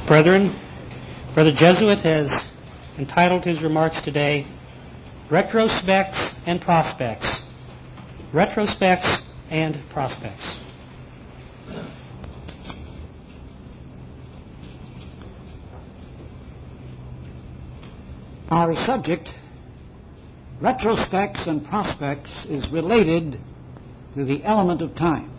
Brethren, Brother Jesuit has entitled his remarks today, Retrospects and Prospects. Retrospects and Prospects. Our subject, Retrospects and Prospects, is related to the element of time.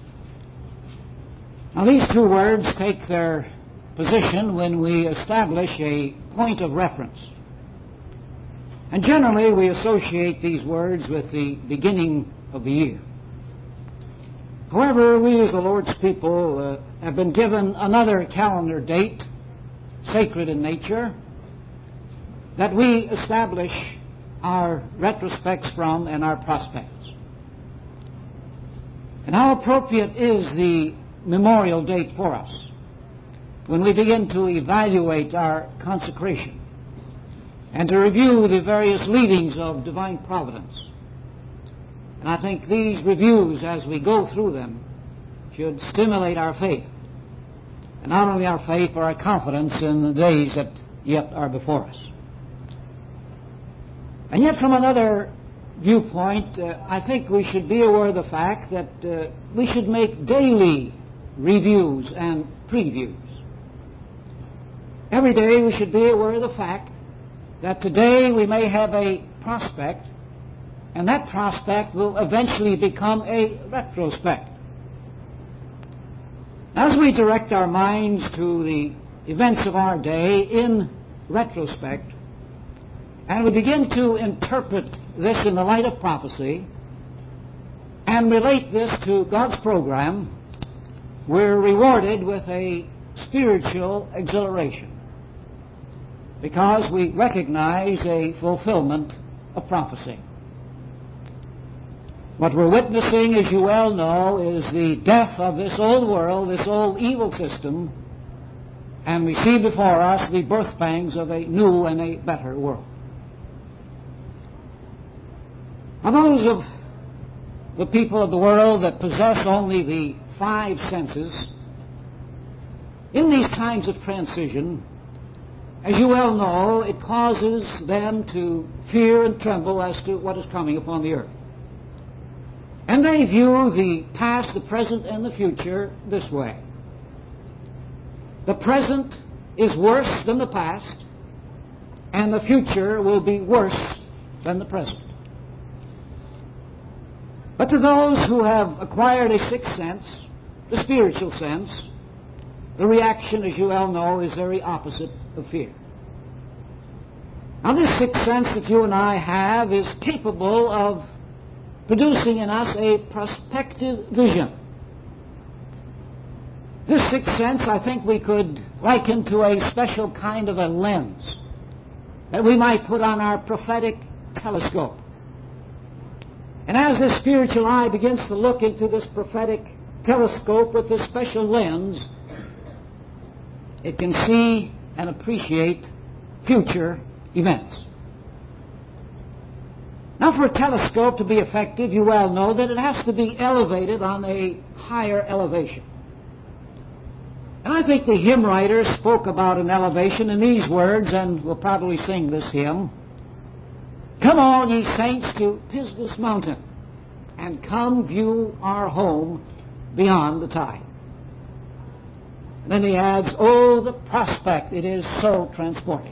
Now, these two words take their position when we establish a point of reference. And generally, we associate these words with the beginning of the year. However, we as the Lord's people have been given another calendar date, sacred in nature, that we establish our retrospects from and our prospects. And how appropriate is the memorial date for us when we begin to evaluate our consecration and to review the various leadings of divine providence. And I think these reviews, as we go through them, should stimulate our faith. And not only our faith, but our confidence in the days that yet are before us. And yet from another viewpoint, I think we should be aware of the fact that we should make daily reviews and previews. Every day we should be aware of the fact that today we may have a prospect, and that prospect will eventually become a retrospect. As we direct our minds to the events of our day in retrospect, and we begin to interpret this in the light of prophecy and relate this to God's program, we're rewarded with a spiritual exhilaration because we recognize a fulfillment of prophecy. What we're witnessing, as you well know, is the death of this old world, this old evil system, and we see before us the birth pangs of a new and a better world. Now, those of the people of the world that possess only the five senses, in these times of transition, as you well know, it causes them to fear and tremble as to what is coming upon the earth. And they view the past, the present, and the future this way. The present is worse than the past, and the future will be worse than the present. But to those who have acquired a sixth sense, the spiritual sense, the reaction, as you well know, is very opposite of fear. Now, this sixth sense that you and I have is capable of producing in us a prospective vision. This sixth sense, I think we could liken to a special kind of a lens that we might put on our prophetic telescope. And as this spiritual eye begins to look into this prophetic telescope with this special lens, it can see and appreciate future events. Now, for a telescope to be effective, you well know that it has to be elevated on a higher elevation. And I think the hymn writer spoke about an elevation in these words, and we'll probably sing this hymn. Come all ye saints to Pisgah's mountain, and come view our home beyond the tide. And then he adds, oh, the prospect, it is so transporting.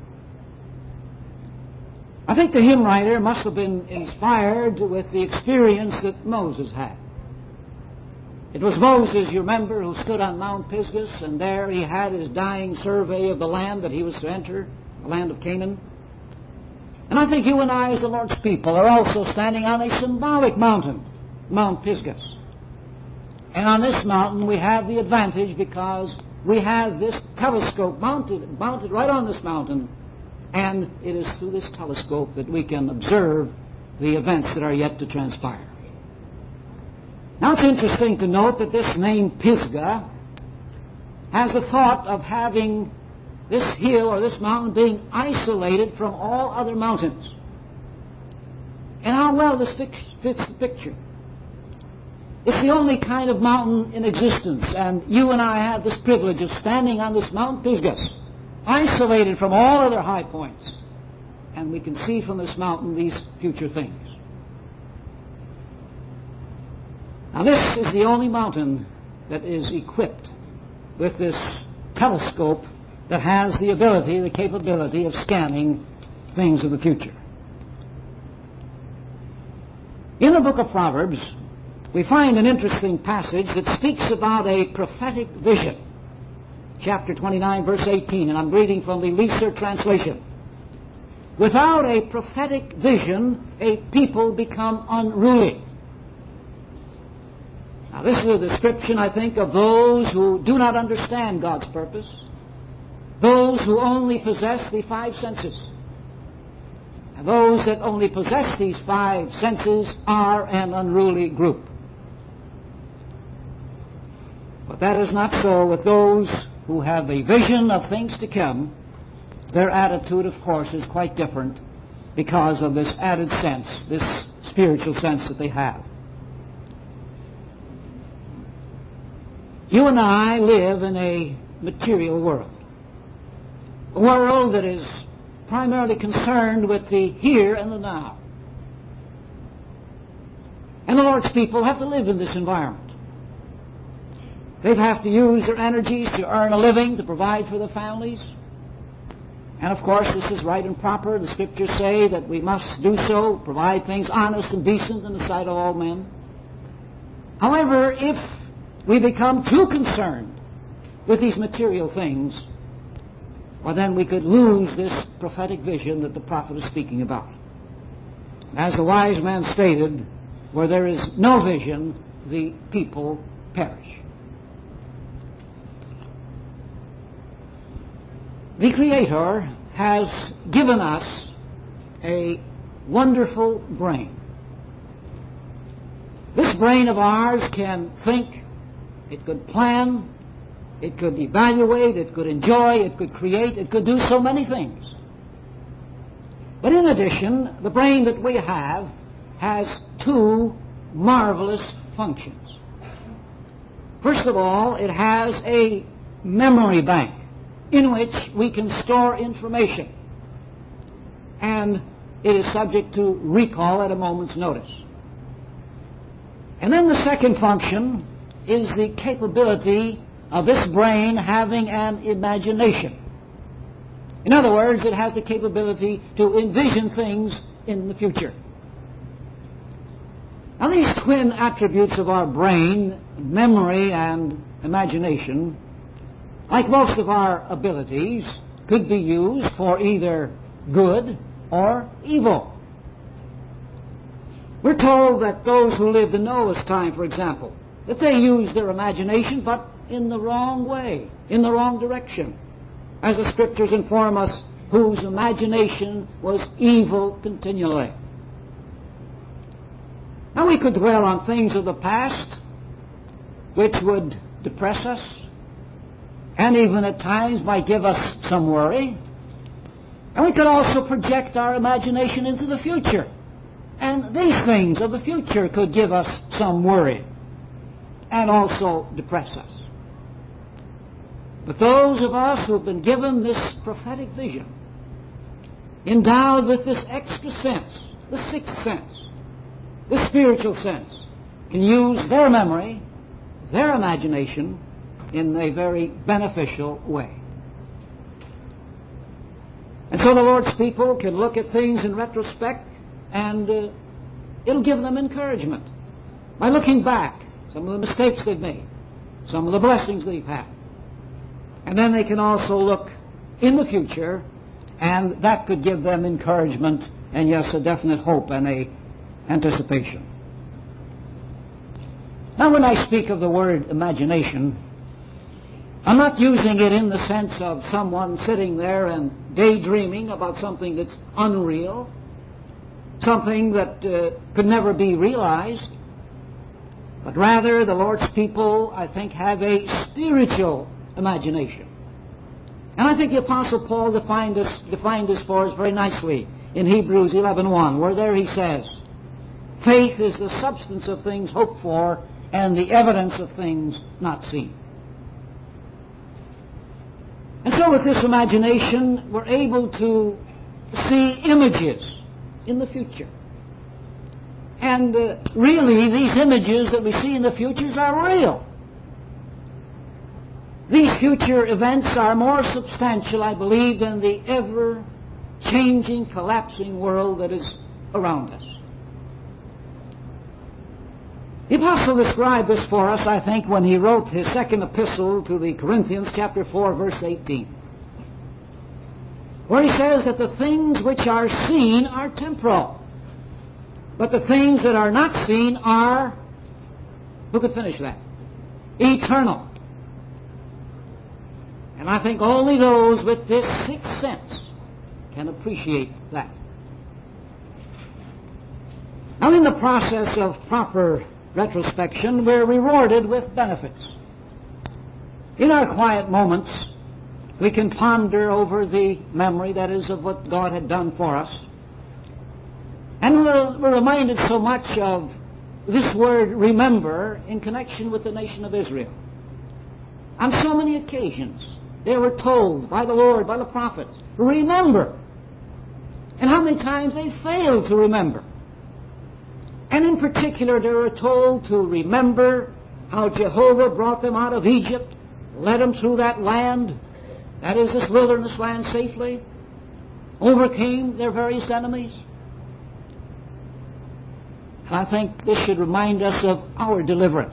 I think the hymn writer must have been inspired with the experience that Moses had. It was Moses, you remember, who stood on Mount Pisgah, and there he had his dying survey of the land that he was to enter, the land of Canaan. And I think you and I, as the Lord's people, are also standing on a symbolic mountain, Mount Pisgah. And on this mountain we have the advantage because we have this telescope mounted right on this mountain, and it is through this telescope that we can observe the events that are yet to transpire. Now, it's interesting to note that this name Pisgah has the thought of having this hill or this mountain being isolated from all other mountains. And how well this fits the picture. It's the only kind of mountain in existence, and you and I have this privilege of standing on this Mount Pisgah, isolated from all other high points, and we can see from this mountain these future things. Now this is the only mountain that is equipped with this telescope that has the ability, the capability of scanning things of the future. In the book of Proverbs, we find an interesting passage that speaks about a prophetic vision. Chapter 29, verse 18, and I'm reading from the Leeser translation. Without a prophetic vision, a people become unruly. Now, this is a description, I think, of those who do not understand God's purpose, those who only possess the five senses. And those that only possess these five senses are an unruly group. But that is not so with those who have a vision of things to come. Their attitude, of course, is quite different because of this added sense, this spiritual sense that they have. You and I live in a material world. A world that is primarily concerned with the here and the now. And the Lord's people have to live in this environment. They have to use their energies to earn a living, to provide for their families. And of course, this is right and proper. The Scriptures say that we must do so, provide things honest and decent in the sight of all men. However, if we become too concerned with these material things, well, then we could lose this prophetic vision that the prophet is speaking about. As the wise man stated, where there is no vision, the people perish. The Creator has given us a wonderful brain. This brain of ours can think, it could plan, it could evaluate, it could enjoy, it could create, it could do so many things. But in addition, the brain that we have has two marvelous functions. First of all, it has a memory bank in which we can store information, and it is subject to recall at a moment's notice. And then the second function is the capability of this brain having an imagination. In other words, it has the capability to envision things in the future. Now, these twin attributes of our brain, memory and imagination, like most of our abilities, could be used for either good or evil. We're told that those who lived in Noah's time, for example, that they used their imagination, but in the wrong way, in the wrong direction. As the Scriptures inform us, whose imagination was evil continually. Now we could dwell on things of the past which would depress us, and even at times might give us some worry. And we could also project our imagination into the future. And these things of the future could give us some worry and also depress us. But those of us who have been given this prophetic vision, endowed with this extra sense, the sixth sense, the spiritual sense, can use their memory, their imagination, in a very beneficial way. And so the Lord's people can look at things in retrospect, and it'll give them encouragement by looking back, some of the mistakes they've made, some of the blessings they've had. And then they can also look in the future, and that could give them encouragement and, yes, a definite hope and a anticipation. Now, when I speak of the word imagination, I'm not using it in the sense of someone sitting there and daydreaming about something that's unreal, something that could never be realized, but rather the Lord's people, I think, have a spiritual imagination. And I think the Apostle Paul defined this for us very nicely in Hebrews 11:1, where there he says, faith is the substance of things hoped for, and the evidence of things not seen. And so with this imagination, we're able to see images in the future. And really, these images that we see in the futures are real. These future events are more substantial, I believe, than the ever-changing, collapsing world that is around us. The Apostle described this for us, I think, when he wrote his second epistle to the Corinthians, chapter 4, verse 18, where he says that the things which are seen are temporal, but the things that are not seen are, who could finish that? Eternal. And I think only those with this sixth sense can appreciate that. Now, in the process of proper retrospection, we're rewarded with benefits. In our quiet moments, we can ponder over the memory, that is, of what God had done for us. And we're reminded so much of this word remember in connection with the nation of Israel. On so many occasions, they were told by the Lord, by the prophets, remember. And how many times they failed to remember. And in particular, they were told to remember how Jehovah brought them out of Egypt, led them through that land, that is, this wilderness land, safely, overcame their various enemies. And I think this should remind us of our deliverance.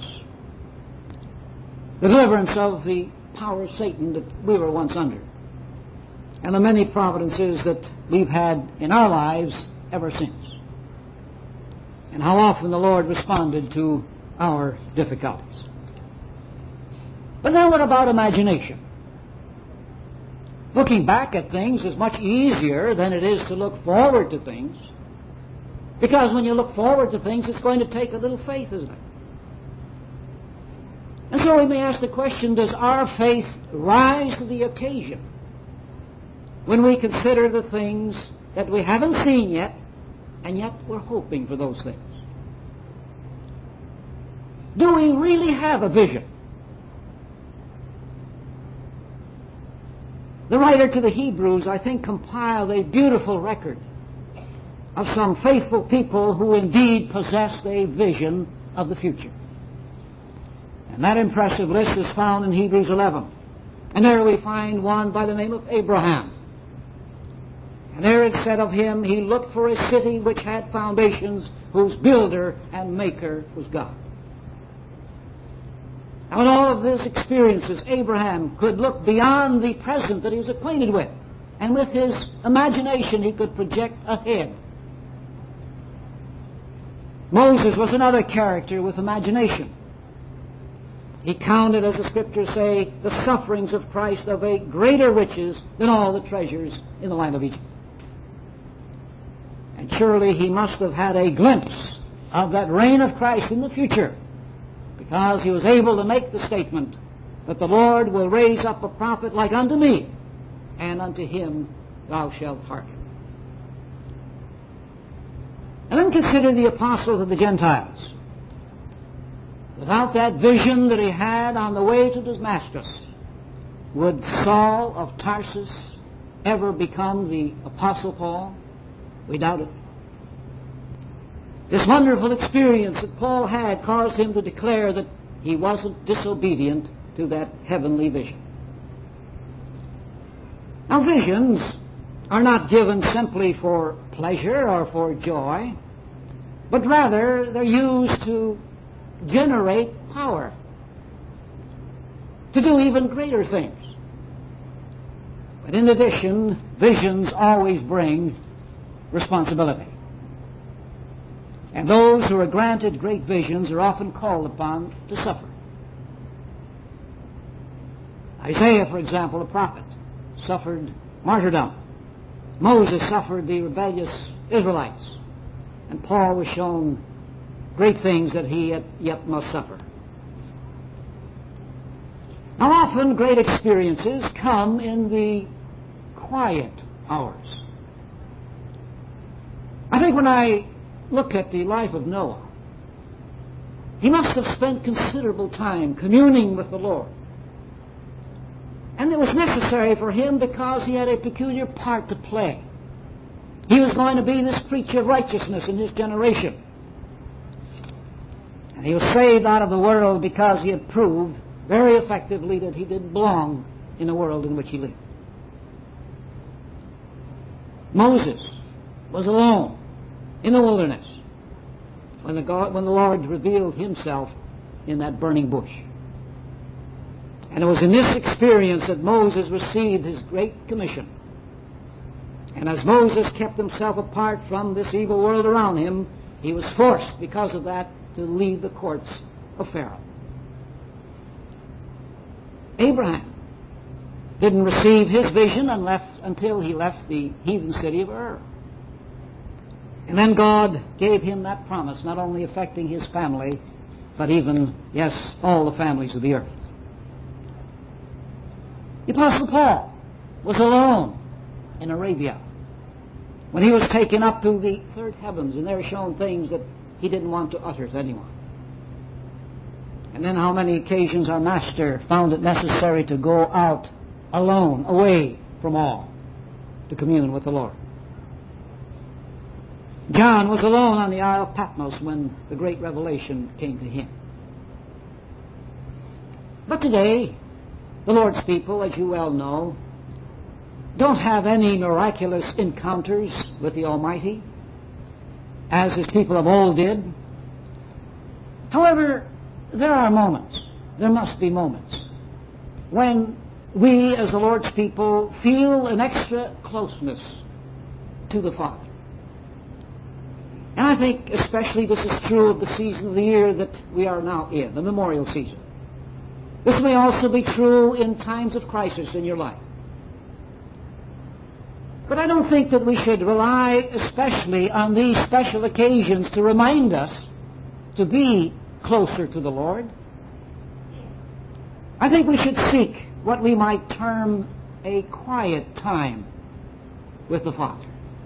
The deliverance of the power of Satan that we were once under. And the many providences that we've had in our lives ever since. And how often the Lord responded to our difficulties. But now what about imagination? Looking back at things is much easier than it is to look forward to things. Because when you look forward to things, it's going to take a little faith, isn't it? And so we may ask the question, does our faith rise to the occasion when we consider the things that we haven't seen yet, and yet we're hoping for those things? Do we really have a vision? The writer to the Hebrews, I think, compiled a beautiful record of some faithful people who indeed possessed a vision of the future. And that impressive list is found in Hebrews 11. And there we find one by the name of Abraham. And there it said of him, he looked for a city which had foundations, whose builder and maker was God. Now in all of these experiences, Abraham could look beyond the present that he was acquainted with. And with his imagination, he could project ahead. Moses was another character with imagination. He counted, as the Scriptures say, the sufferings of Christ of a greater riches than all the treasures in the land of Egypt. And surely he must have had a glimpse of that reign of Christ in the future, because he was able to make the statement that the Lord will raise up a prophet like unto me, and unto him thou shalt hearken. And then consider the apostles of the Gentiles. Without that vision that he had on the way to Damascus, would Saul of Tarsus ever become the Apostle Paul? We doubt it. This wonderful experience that Paul had caused him to declare that he wasn't disobedient to that heavenly vision. Now, visions are not given simply for pleasure or for joy, but rather they're used to generate power, to do even greater things. But in addition, visions always bring responsibility. And those who are granted great visions are often called upon to suffer. Isaiah, for example, the prophet, suffered martyrdom. Moses suffered the rebellious Israelites. And Paul was shown great things that he yet must suffer. Now, often great experiences come in the quiet hours. I think when I look at the life of Noah, He must have spent considerable time communing with the Lord. And it was necessary for him because he had a peculiar part to play. He was going to be this preacher of righteousness in his generation. And he was saved out of the world because he had proved very effectively that he didn't belong in the world in which he lived. Moses was alone in the wilderness when the Lord revealed himself in that burning bush. And it was in this experience that Moses received his great commission. And as Moses kept himself apart from this evil world around him, he was forced, because of that, to leave the courts of Pharaoh. Abraham didn't receive his vision until he left the heathen city of Ur. And then God gave him that promise, not only affecting his family, but even, yes, all the families of the earth. The Apostle Paul was alone in Arabia when he was taken up to the third heavens, and there shown things that he didn't want to utter to anyone. And then how many occasions our Master found it necessary to go out alone, away from all, to commune with the Lord. John was alone on the Isle of Patmos when the great revelation came to him. But today, the Lord's people, as you well know, don't have any miraculous encounters with the Almighty, as His people of old did. However, there are moments, there must be moments, when we as the Lord's people feel an extra closeness to the Father. And I think especially this is true of the season of the year that we are now in, the memorial season. This may also be true in times of crisis in your life. But I don't think that we should rely especially on these special occasions to remind us to be closer to the Lord. I think we should seek what we might term a quiet time with the Father.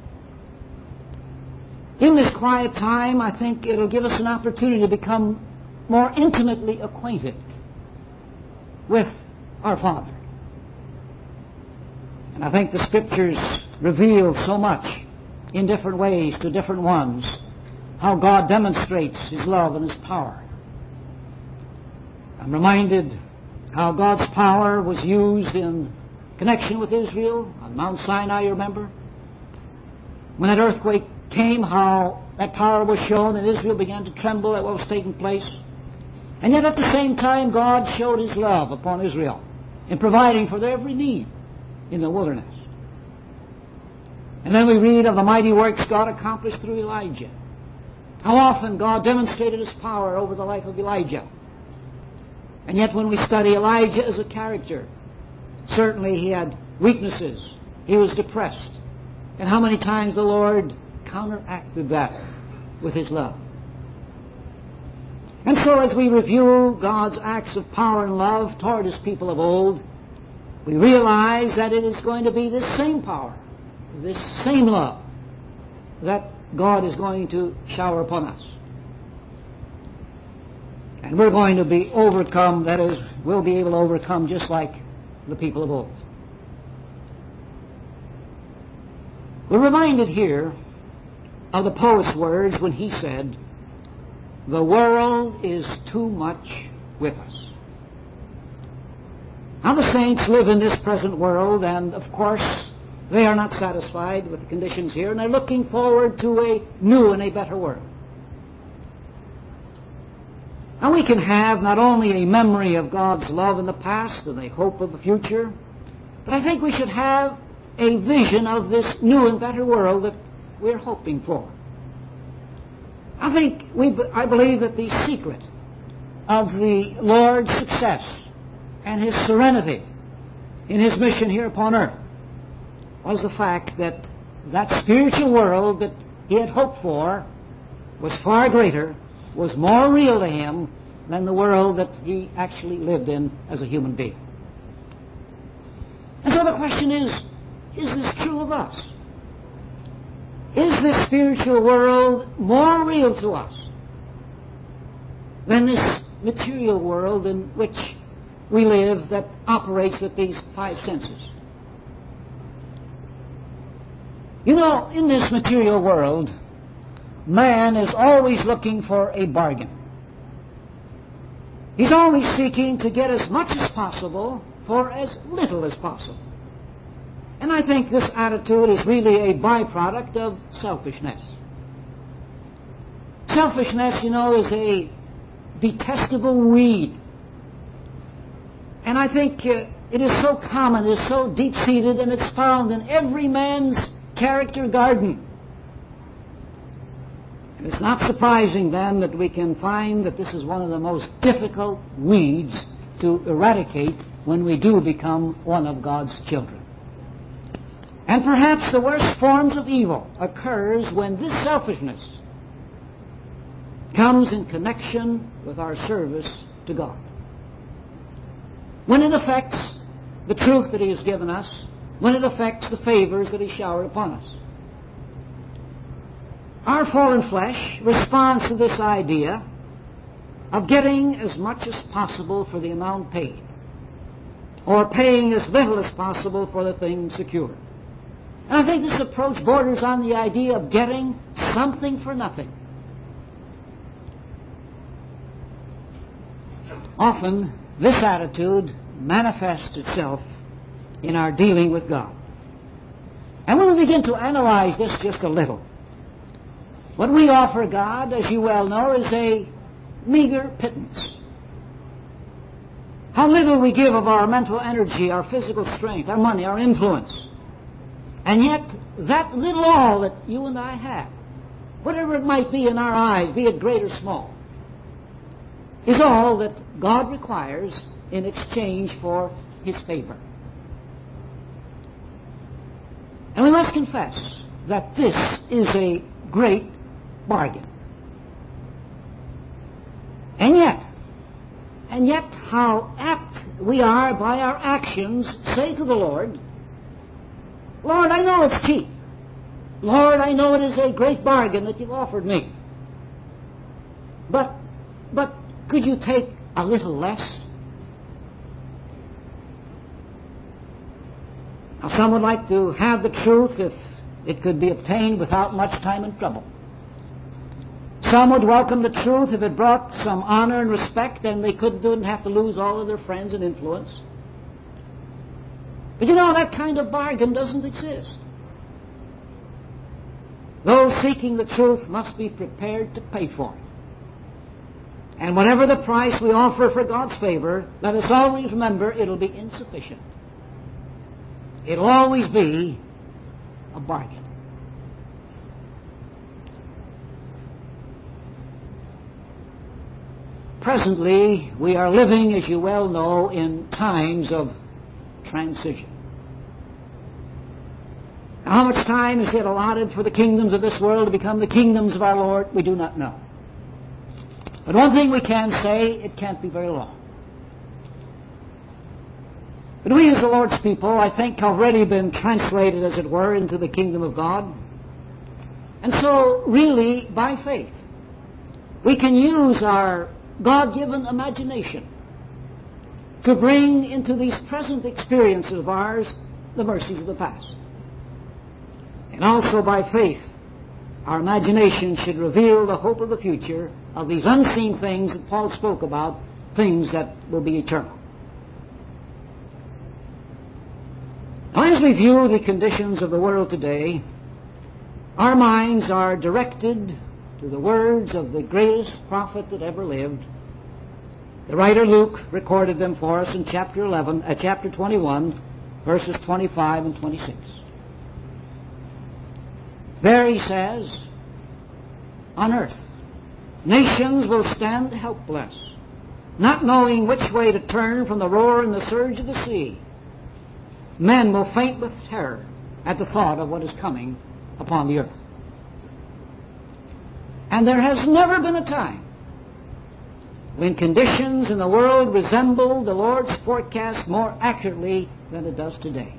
In this quiet time, I think it'll give us an opportunity to become more intimately acquainted with our Father. And I think the Scriptures reveal so much in different ways to different ones how God demonstrates His love and His power. I'm reminded how God's power was used in connection with Israel on Mount Sinai, you remember? When that earthquake came, how that power was shown and Israel began to tremble at what was taking place. And yet at the same time, God showed His love upon Israel in providing for their every need in the wilderness. And then we read of the mighty works God accomplished through Elijah. How often God demonstrated His power over the life of Elijah. And yet when we study Elijah as a character, certainly he had weaknesses. He was depressed. And how many times the Lord counteracted that with His love. And so as we review God's acts of power and love toward His people of old, we realize that it is going to be this same power, this same love, that God is going to shower upon us. And we're going to be overcome, that is, we'll be able to overcome just like the people of old. We're reminded here of the poet's words when he said, "The world is too much with us." Now the saints live in this present world, and of course they are not satisfied with the conditions here, and they're looking forward to a new and a better world. Now we can have not only a memory of God's love in the past and a hope of the future, but I think we should have a vision of this new and better world that we're hoping for. I believe that the secret of the Lord's success and His serenity in His mission here upon earth was the fact that that spiritual world that He had hoped for was far greater, was more real to Him than the world that He actually lived in as a human being. And so the question is this true of us? Is this spiritual world more real to us than this material world in which we live that operates with these five senses. You know, in this material world, man is always looking for a bargain. He's always seeking to get as much as possible for as little as possible. And I think this attitude is really a byproduct of selfishness. Selfishness, you know, is a detestable weed. And I think it is so common, it is so deep-seated, and it's found in every man's character garden. And it's not surprising then that we can find that this is one of the most difficult weeds to eradicate when we do become one of God's children. And perhaps the worst forms of evil occurs when this selfishness comes in connection with our service to God. When it affects the truth that He has given us, when it affects the favors that He showered upon us. Our fallen flesh responds to this idea of getting as much as possible for the amount paid, or paying as little as possible for the thing secured. And I think this approach borders on the idea of getting something for nothing. Often, this attitude manifests itself in our dealing with God. And when we begin to analyze this just a little, what we offer God, as you well know, is a meager pittance. How little we give of our mental energy, our physical strength, our money, our influence. And yet, that little all that you and I have, whatever it might be in our eyes, be it great or small, is all that God requires in exchange for His favor. And we must confess that this is a great bargain. And yet, how apt we are by our actions say to the Lord, Lord, I know it's cheap. Lord, I know it is a great bargain that you've offered me. But could you take a little less? Now, some would like to have the truth if it could be obtained without much time and trouble. Some would welcome the truth if it brought some honor and respect and they didn't have to lose all of their friends and influence. But you know, that kind of bargain doesn't exist. Those seeking the truth must be prepared to pay for it. And whatever the price we offer for God's favor, let us always remember it'll be insufficient. It'll always be a bargain. Presently, we are living, as you well know, in times of transition. Now, how much time is yet allotted for the kingdoms of this world to become the kingdoms of our Lord? We do not know. But one thing we can say, it can't be very long. But we as the Lord's people, I think, have already been translated, as it were, into the kingdom of God. And so, really, by faith, we can use our God-given imagination to bring into these present experiences of ours the mercies of the past. And also by faith, our imagination should reveal the hope of the future of these unseen things that Paul spoke about, things that will be eternal. Now, as we view the conditions of the world today, our minds are directed to the words of the greatest prophet that ever lived. The writer Luke recorded them for us in chapter 21, verses 25 and 26. There he says, on earth, nations will stand helpless, not knowing which way to turn from the roar and the surge of the sea. Men will faint with terror at the thought of what is coming upon the earth. And there has never been a time when conditions in the world resemble the Lord's forecast more accurately than it does today.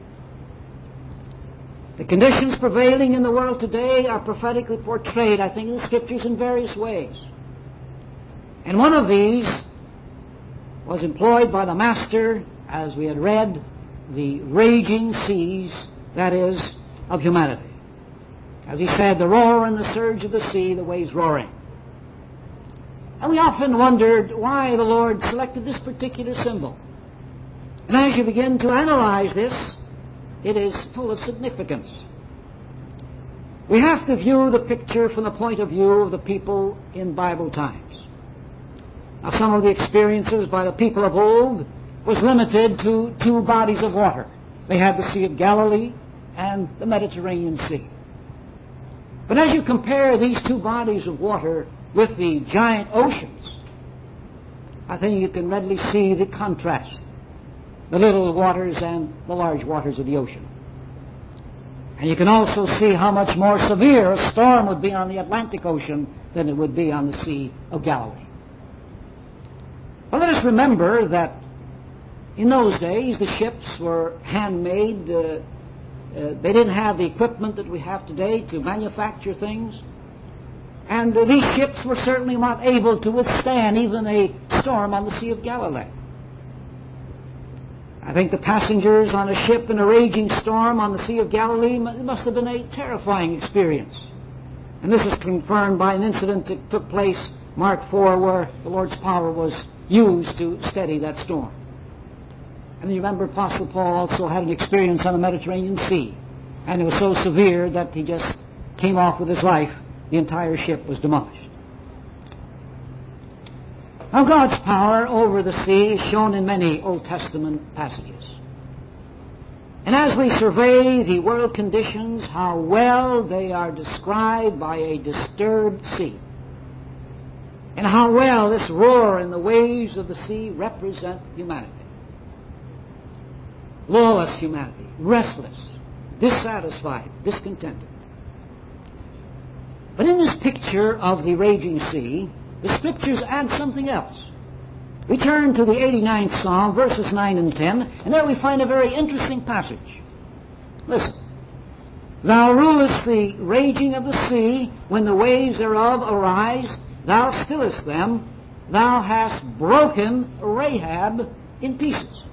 The conditions prevailing in the world today are prophetically portrayed, I think, in the Scriptures in various ways. And one of these was employed by the Master, as we had read, the raging seas, that is, of humanity. As he said, the roar and the surge of the sea, the waves roaring. And we often wondered why the Lord selected this particular symbol. And as you begin to analyze this, it is full of significance. We have to view the picture from the point of view of the people in Bible times. Now, some of the experiences by the people of old was limited to two bodies of water. They had the Sea of Galilee and the Mediterranean Sea. But as you compare these two bodies of water with the giant oceans, I think you can readily see the contrast, the little waters and the large waters of the ocean. And you can also see how much more severe a storm would be on the Atlantic Ocean than it would be on the Sea of Galilee. Well, let us remember that in those days the ships were handmade. They didn't have the equipment that we have today to manufacture things. And these ships were certainly not able to withstand even a storm on the Sea of Galilee. I think the passengers on a ship in a raging storm on the Sea of Galilee must have been a terrifying experience. And this is confirmed by an incident that took place, Mark 4, where the Lord's power was used to steady that storm. And you remember Apostle Paul also had an experience on the Mediterranean Sea. And it was so severe that he just came off with his life. The entire ship was demolished. Now, God's power over the sea is shown in many Old Testament passages. And as we survey the world conditions, how well they are described by a disturbed sea, and how well this roar and the waves of the sea represent humanity. Lawless humanity, restless, dissatisfied, discontented. But in this picture of the raging sea, the Scriptures add something else. We turn to the 89th Psalm, verses 9 and 10, and there we find a very interesting passage. Listen. Thou rulest the raging of the sea, when the waves thereof arise, thou stillest them, thou hast broken Rahab in pieces.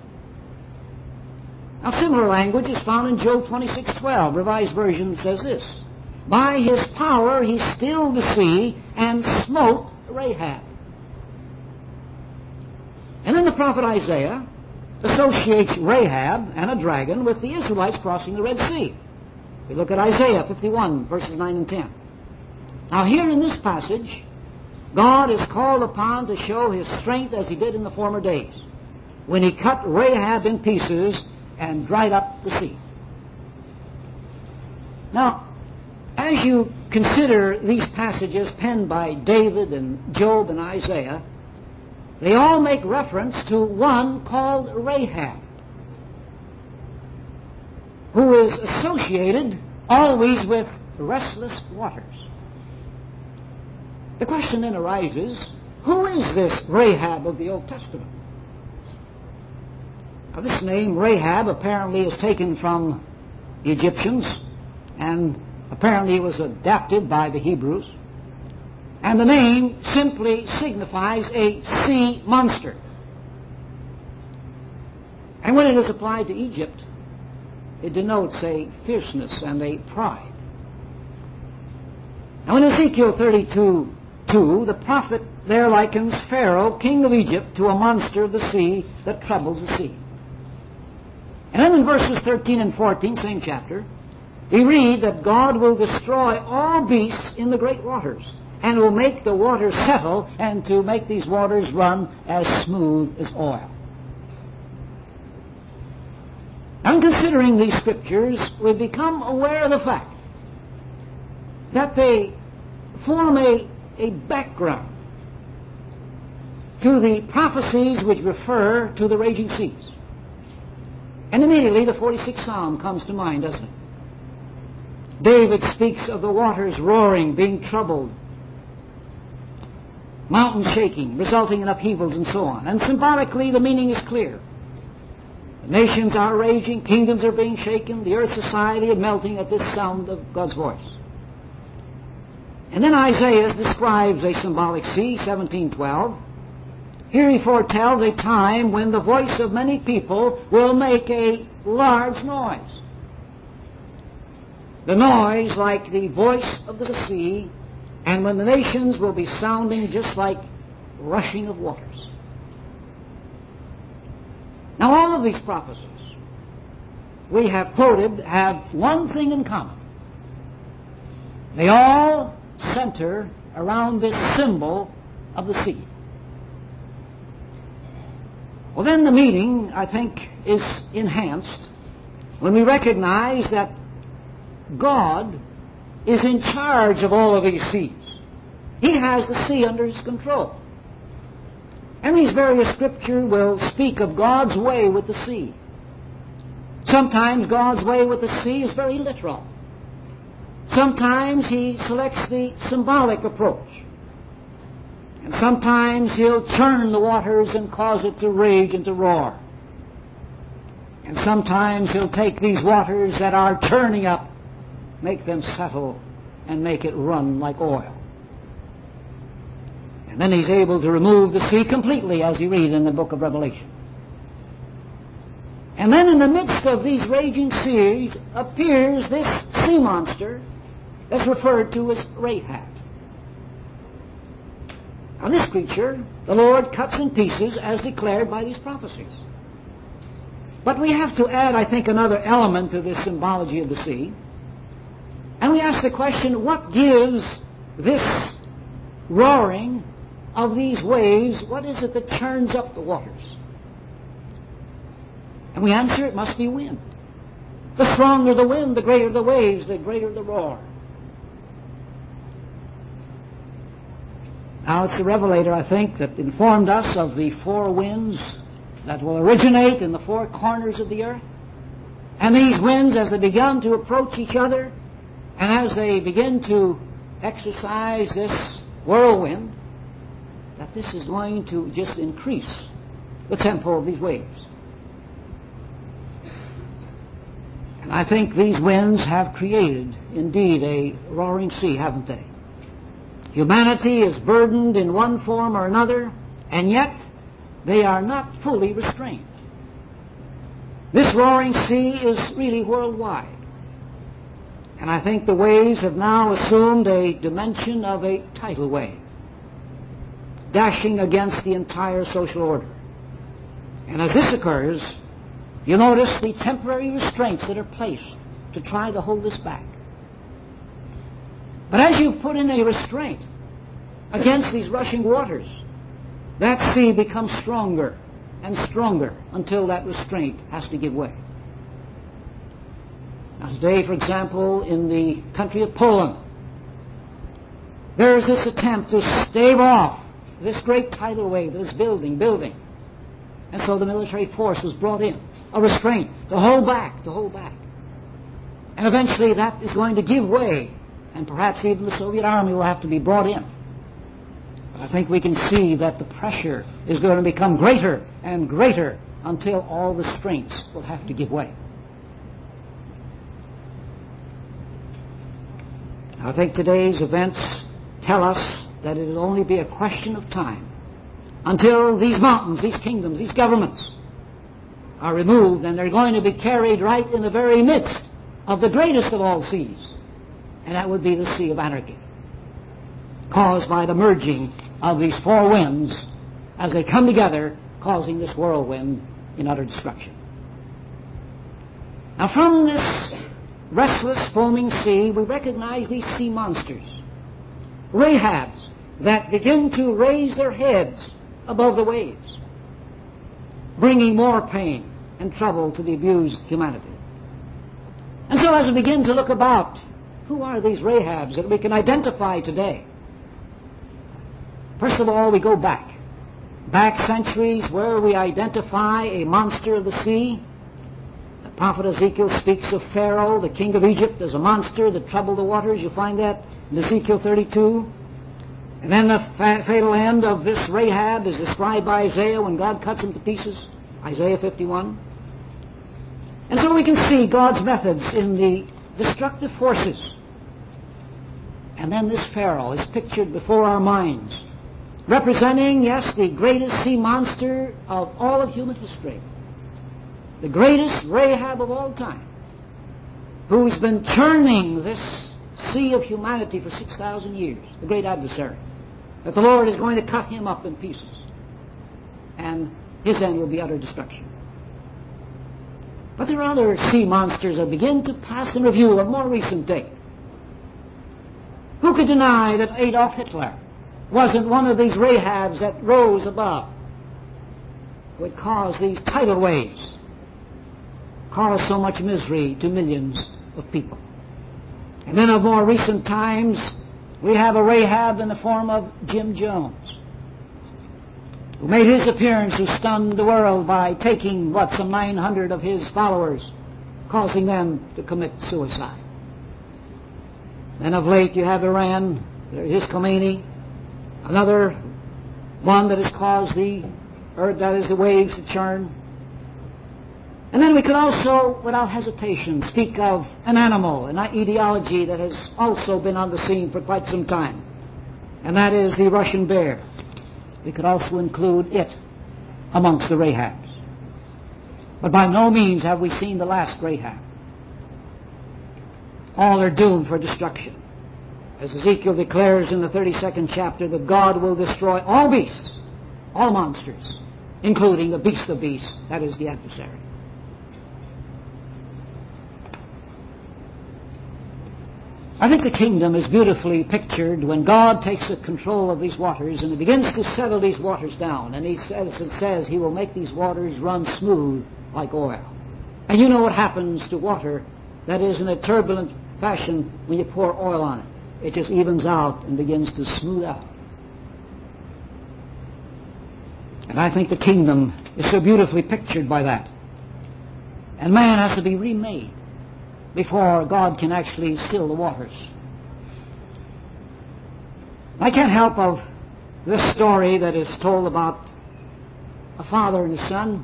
Now, similar language is found in Job 26:12. Revised Version says this: By his power he stilled the sea and smote Rahab. And then the prophet Isaiah associates Rahab and a dragon with the Israelites crossing the Red Sea. We look at Isaiah 51, verses 9 and 10. Now, here in this passage, God is called upon to show his strength as he did in the former days, when he cut Rahab in pieces and dried up the sea. Now, as you consider these passages penned by David and Job and Isaiah, they all make reference to one called Rahab, who is associated always with restless waters. The question then arises, who is this Rahab of the Old Testament? Now, this name, Rahab, apparently is taken from the Egyptians, and apparently it was adapted by the Hebrews. And the name simply signifies a sea monster. And when it is applied to Egypt, it denotes a fierceness and a pride. Now in Ezekiel 32:2, the prophet there likens Pharaoh, king of Egypt, to a monster of the sea that troubles the sea. And then in verses 13 and 14, same chapter, we read that God will destroy all beasts in the great waters, and will make the waters settle, and to make these waters run as smooth as oil. And considering these scriptures, we become aware of the fact that they form a background to the prophecies which refer to the raging seas. And immediately the 46th Psalm comes to mind, doesn't it? David speaks of the waters roaring, being troubled, mountains shaking, resulting in upheavals and so on. And symbolically, the meaning is clear. The nations are raging, kingdoms are being shaken, the earth society is melting at this sound of God's voice. And then Isaiah describes a symbolic sea, 17:12. Here he foretells a time when the voice of many people will make a large noise. The noise like the voice of the sea, and when the nations will be sounding just like rushing of waters. Now all of these prophecies we have quoted have one thing in common. They all center around this symbol of the sea. Well, then the meaning, I think, is enhanced when we recognize that God is in charge of all of these seas. He has the sea under His control. And these various scriptures will speak of God's way with the sea. Sometimes God's way with the sea is very literal. Sometimes He selects the symbolic approach. And sometimes He'll churn the waters and cause it to rage and to roar. And sometimes He'll take these waters that are churning up, make them settle, and make it run like oil. And then He's able to remove the sea completely, as you read in the book of Revelation. And then in the midst of these raging seas appears this sea monster that's referred to as Rahab. Now this creature, the Lord cuts in pieces as declared by these prophecies. But we have to add, I think, another element to this symbology of the sea. And we ask the question, what gives this roaring of these waves, what is it that churns up the waters? And we answer, it must be wind. The stronger the wind, the greater the waves, the greater the roar. Now it's the Revelator, I think, that informed us of the four winds that will originate in the four corners of the earth. And these winds, as they begin to approach each other, and as they begin to exercise this whirlwind, that this is going to just increase the tempo of these waves. And I think these winds have created, indeed, a roaring sea, haven't they? Humanity is burdened in one form or another, and yet they are not fully restrained. This roaring sea is really worldwide. And I think the waves have now assumed a dimension of a tidal wave, dashing against the entire social order. And as this occurs, you notice the temporary restraints that are placed to try to hold this back. But as you put in a restraint against these rushing waters, that sea becomes stronger and stronger until that restraint has to give way. Now today, for example, in the country of Poland, there is this attempt to stave off this great tidal wave that is building. And so the military force was brought in, a restraint, to hold back. And eventually that is going to give way, and perhaps even the Soviet army will have to be brought in. But I think we can see that the pressure is going to become greater and greater until all restraints will have to give way. I think today's events tell us that it will only be a question of time until these mountains, these kingdoms, these governments are removed, and they're going to be carried right in the very midst of the greatest of all seas, and that would be the Sea of Anarchy, caused by the merging of these four winds as they come together, causing this whirlwind in utter destruction. Now from this restless, foaming sea, we recognize these sea monsters, Rahabs, that begin to raise their heads above the waves, bringing more pain and trouble to the abused humanity. And so as we begin to look about, who are these Rahabs that we can identify today? First of all, we go back centuries where we identify a monster of the sea. The prophet Ezekiel speaks of Pharaoh, the king of Egypt, as a monster that troubled the waters. You find that in Ezekiel 32. And then the fatal end of this Rahab is described by Isaiah when God cuts him to pieces, Isaiah 51. And so we can see God's methods in the destructive forces. And then this Pharaoh is pictured before our minds, representing, yes, the greatest sea monster of all of human history, the greatest Rahab of all time, who's been churning this sea of humanity for 6,000 years, the great adversary, that the Lord is going to cut him up in pieces, and his end will be utter destruction. But there are other sea monsters that begin to pass in review of more recent date. Who could deny that Adolf Hitler wasn't one of these Rahabs that rose above, would cause these tidal waves, cause so much misery to millions of people? And then of more recent times, we have a Rahab in the form of Jim Jones, who made his appearance, who stunned the world by taking, some 900 of his followers, causing them to commit suicide. Then of late you have Iran, his Khomeini, another one that has caused the waves to churn. And then we could also, without hesitation, speak of an animal, an ideology that has also been on the scene for quite some time, and that is the Russian bear. We could also include it amongst the Rahabs. But by no means have we seen the last Rahab. All are doomed for destruction. As Ezekiel declares in the 32nd chapter, that God will destroy all beasts, all monsters, including the beast of beasts, that is the adversary. I think the kingdom is beautifully pictured when God takes control of these waters and he begins to settle these waters down. And it says he will make these waters run smooth like oil. And you know what happens to water that is in a turbulent fashion when you pour oil on it. It just evens out and begins to smooth out. And I think the kingdom is so beautifully pictured by that. And man has to be remade before God can actually still the waters. I can't help of this story that is told about a father and his son.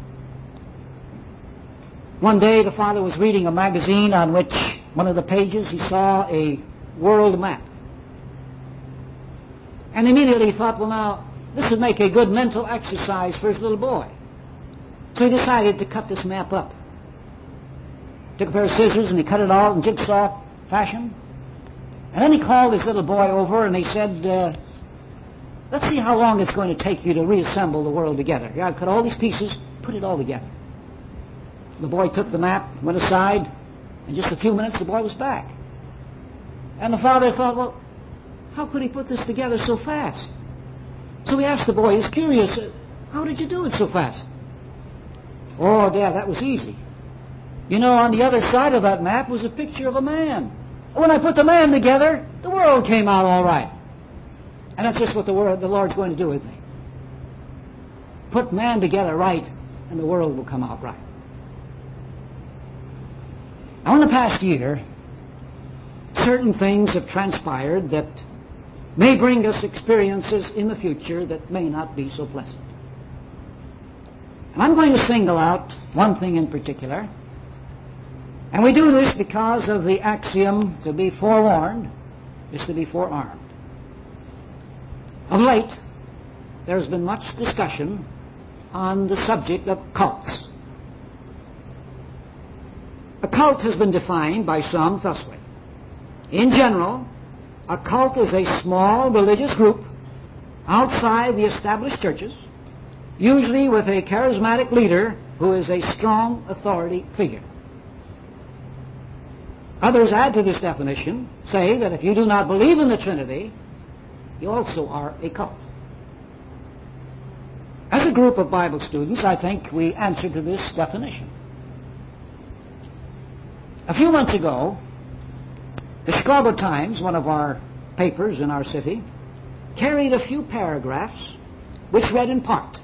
One day the father was reading a magazine on which one of the pages he saw a world map. And immediately he thought, well now, this would make a good mental exercise for his little boy. So he decided to cut this map up. Took a pair of scissors and he cut it all in jigsaw fashion. And then he called his little boy over and he said, let's see how long it's going to take you to reassemble the world together. Here, I've cut all these pieces, put it all together. The boy took the map, went aside, in just a few minutes the boy was back. And the father thought, well, how could he put this together so fast? So he asked the boy, he's curious, how did you do it so fast? Oh, Dad, that was easy. You know, on the other side of that map was a picture of a man. And when I put the man together, the world came out all right. And that's just what the Lord's going to do with me. Put man together right, and the world will come out right. Now, in the past year, certain things have transpired that may bring us experiences in the future that may not be so pleasant. And I'm going to single out one thing in particular. And we do this because of the axiom, to be forewarned is to be forearmed. Of late, there's been much discussion on the subject of cults. A cult has been defined by some thusly. In general, a cult is a small religious group outside the established churches, usually with a charismatic leader who is a strong authority figure. Others add to this definition, say that if you do not believe in the Trinity, you also are a cult. As a group of Bible students, I think we answer to this definition. A few months ago, the Chicago Times, one of our papers in our city, carried a few paragraphs which read in part,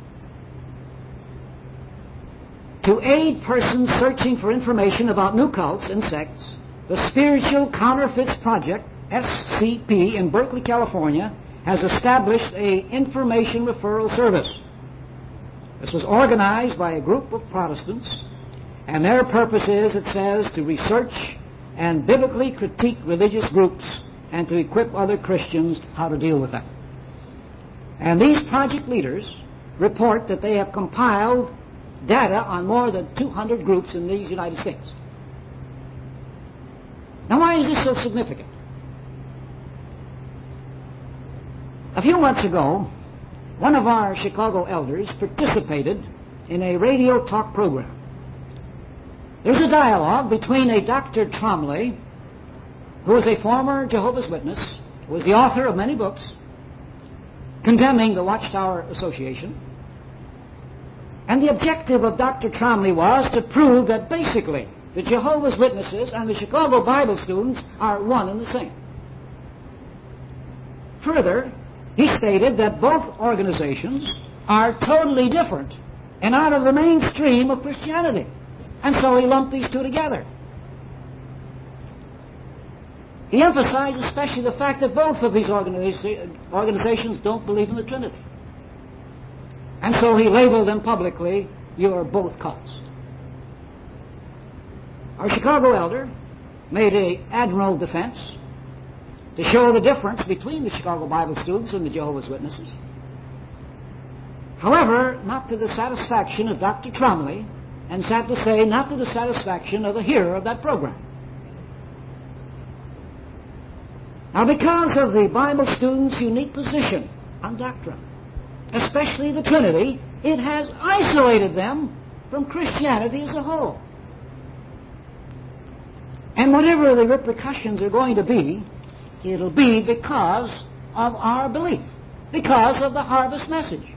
to aid persons searching for information about new cults and sects, the Spiritual Counterfeits Project, SCP, in Berkeley, California, has established an information referral service. This was organized by a group of Protestants, and their purpose is, it says, to research and biblically critique religious groups and to equip other Christians how to deal with them. And these project leaders report that they have compiled data on more than 200 groups in these United States. Now, why is this so significant? A few months ago, one of our Chicago elders participated in a radio talk program. There's a dialogue between a Dr. Tromley, who is a former Jehovah's Witness, who is the author of many books, condemning the Watchtower Association. And the objective of Dr. Tromley was to prove that basically the Jehovah's Witnesses and the Chicago Bible students are one and the same. Further, he stated that both organizations are totally different and out of the mainstream of Christianity. And so he lumped these two together. He emphasized especially the fact that both of these organizations don't believe in the Trinity. And so he labeled them publicly, "You are both cults." Our Chicago elder made an admirable defense to show the difference between the Chicago Bible students and the Jehovah's Witnesses. However, not to the satisfaction of Dr. Tromley, and sad to say, not to the satisfaction of the hearer of that program. Now, because of the Bible students' unique position on doctrine, especially the Trinity, it has isolated them from Christianity as a whole. And whatever the repercussions are going to be, it'll be because of our belief, because of the harvest message.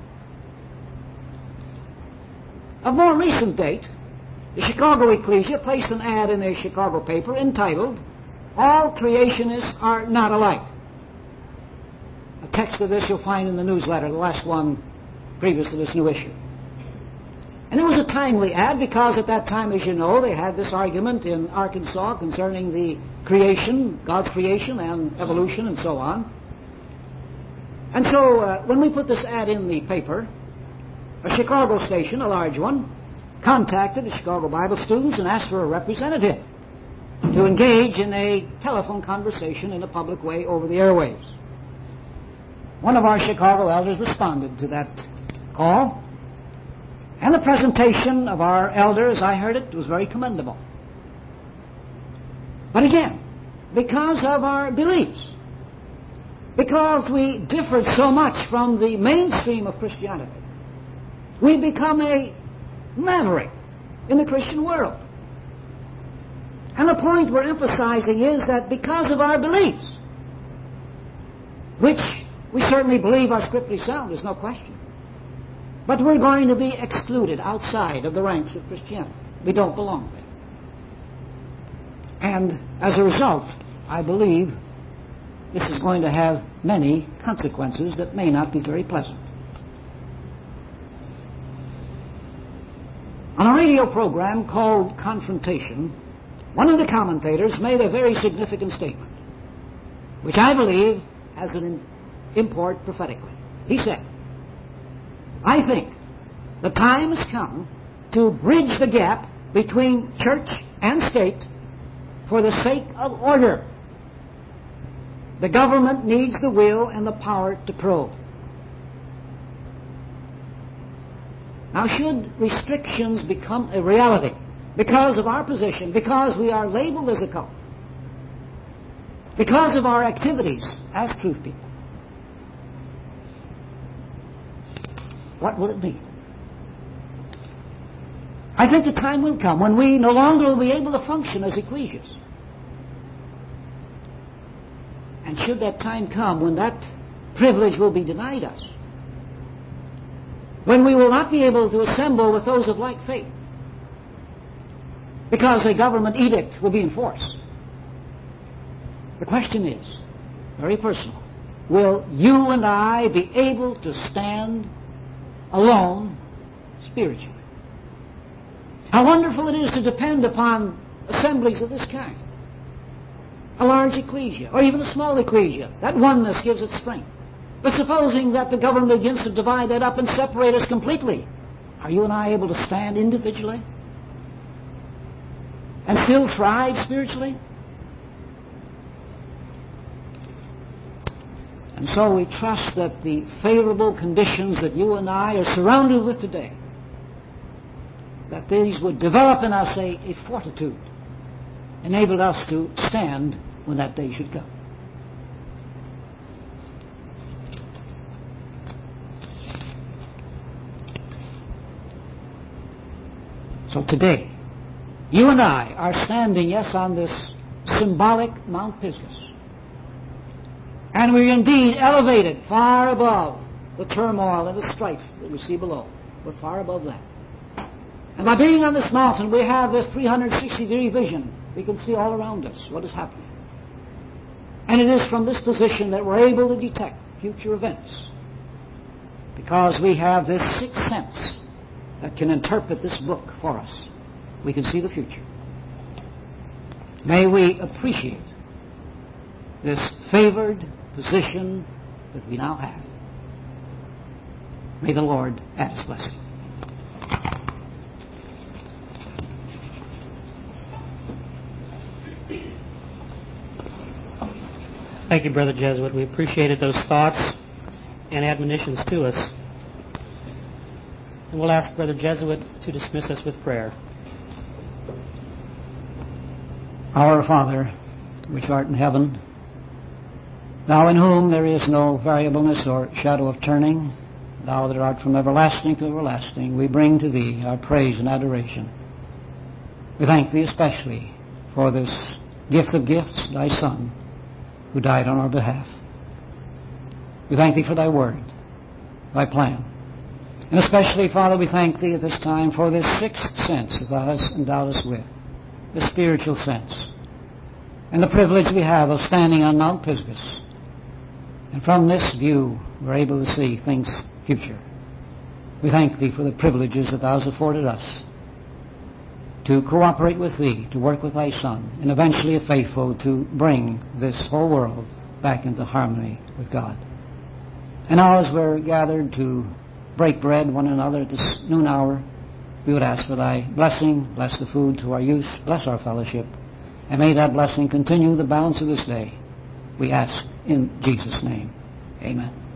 Of more recent date, the Chicago Ecclesia placed an ad in a Chicago paper entitled, "All creationists are not alike." A text of this you'll find in the newsletter, the last one previous to this new issue. And it was a timely ad because at that time, as you know, they had this argument in Arkansas concerning the creation, God's creation and evolution and so on. And so when we put this ad in the paper, a Chicago station, a large one, contacted the Chicago Bible students and asked for a representative to engage in a telephone conversation in a public way over the airwaves. One of our Chicago elders responded to that call, and the presentation of our elder, as I heard it, was very commendable. But again, because of our beliefs, because we differ so much from the mainstream of Christianity, we become a maverick in the Christian world. And the point we're emphasizing is that because of our beliefs, which we certainly believe are scripturally sound, there's no question, but we're going to be excluded outside of the ranks of Christianity. We don't belong there. And as a result, I believe this is going to have many consequences that may not be very pleasant. On a radio program called Confrontation, one of the commentators made a very significant statement, which I believe has an import prophetically. He said, "I think the time has come to bridge the gap between church and state for the sake of order. The government needs the will and the power to probe." Now, should restrictions become a reality because of our position, because we are labeled as a cult, because of our activities as truth people, what will it be? I think the time will come when we no longer will be able to function as ecclesias. And should that time come when that privilege will be denied us, when we will not be able to assemble with those of like faith, because a government edict will be enforced, the question is, very personal, will you and I be able to stand alone spiritually? How wonderful it is to depend upon assemblies of this kind. A large ecclesia, or even a small ecclesia. That oneness gives it strength. But supposing that the government begins to divide that up and separate us completely, are you and I able to stand individually and still thrive spiritually? And so we trust that the favorable conditions that you and I are surrounded with today, that these would develop in us a fortitude, enable us to stand when that day should come. So today, you and I are standing, yes, on this symbolic Mount Pisgah. And we're indeed elevated far above the turmoil and the strife that we see below. We're far above that. And by being on this mountain, we have this 360-degree vision. We can see all around us what is happening. And it is from this position that we're able to detect future events, because we have this sixth sense that can interpret this book for us. We can see the future. May we appreciate this favored position that we now have. May the Lord add His blessing. Thank you, Brother Jesuit. We appreciated those thoughts and admonitions to us. And we'll ask Brother Jesuit to dismiss us with prayer. Our Father, which art in heaven, Thou in whom there is no variableness or shadow of turning, Thou that art from everlasting to everlasting, we bring to Thee our praise and adoration. We thank Thee especially for this gift of gifts, Thy Son, who died on our behalf. We thank Thee for Thy word, Thy plan. And especially, Father, we thank Thee at this time for this sixth sense that Thou hast endowed us with, the spiritual sense, and the privilege we have of standing on Mount Pisgah. And from this view, we're able to see things future. We thank Thee for the privileges that Thou hast afforded us to cooperate with Thee, to work with Thy Son, and eventually, if faithful, to bring this whole world back into harmony with God. And now, as we're gathered to break bread one another at this noon hour, we would ask for Thy blessing. Bless the food to our use. Bless our fellowship. And may that blessing continue the balance of this day. We ask in Jesus' name. Amen.